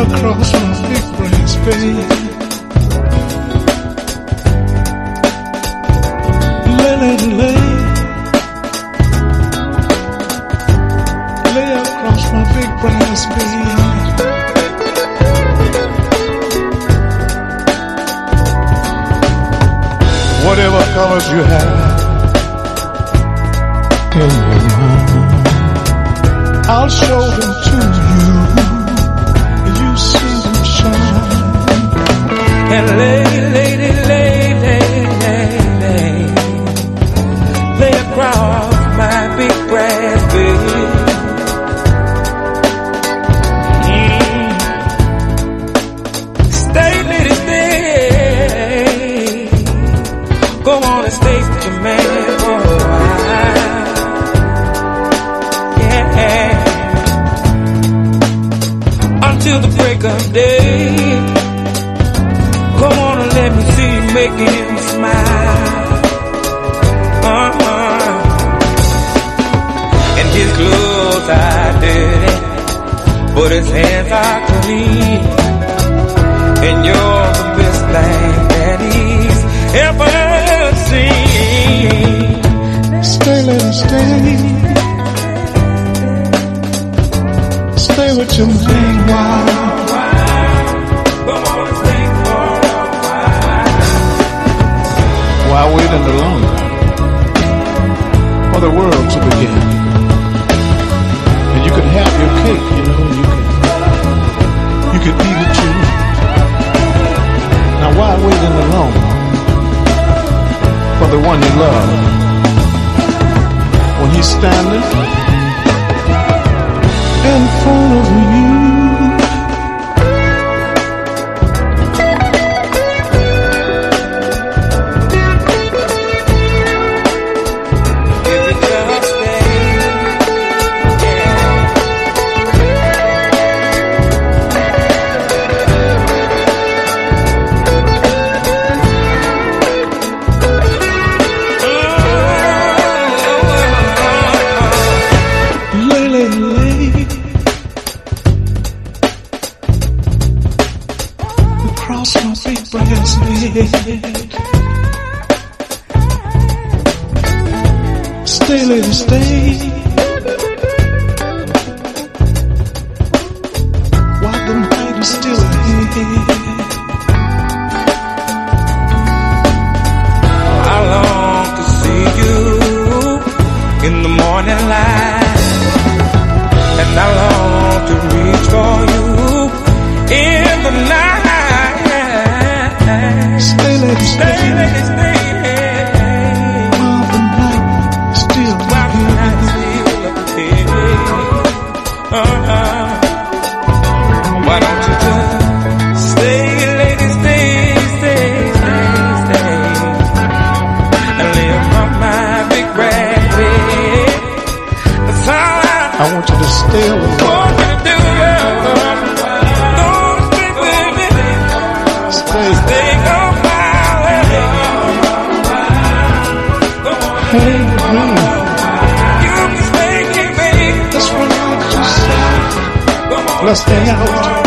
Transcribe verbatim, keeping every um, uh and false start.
across my big brass bed. Lay, lay, lay, lay across my big brass bed. Whatever colors you have in your mind, I'll show them to you. You see them shine. And lady, lady, lady, lady, lay across my big brass bed. Mm. Stay, lady, stay. Go on and stay with your man for a while. Till the break of day. Come on and let me see you making him smile. Uh-huh. And his clothes are dirty, but his hands are clean. And you're the best thing that he's ever seen. Stay, let him stay. Stay with your man while. While waiting alone for the world to begin. And you could have your cake, you know, you could, you could eat it too. Now while waiting alone for the one you love, when he's standing in front of you, across my big brass bed. Stay, lady, stay. While the night is still ahead. I long to see you in the morning light, and I long to reach for you in the night. Stay, lady, stay. Stay, lady, stay. While the night is still While the night is still ahead. Uh-uh. Why don't you just stay, lady, stay, stay, stay, stay, and lay upon my big brass bed. That's all I, I want you to stay away. want you to do, girl. Go stay, baby. Stay. Stay, go far away. Go on. Hey, hey. You can stay, baby. That's what I just said. Go on. Let's stay out.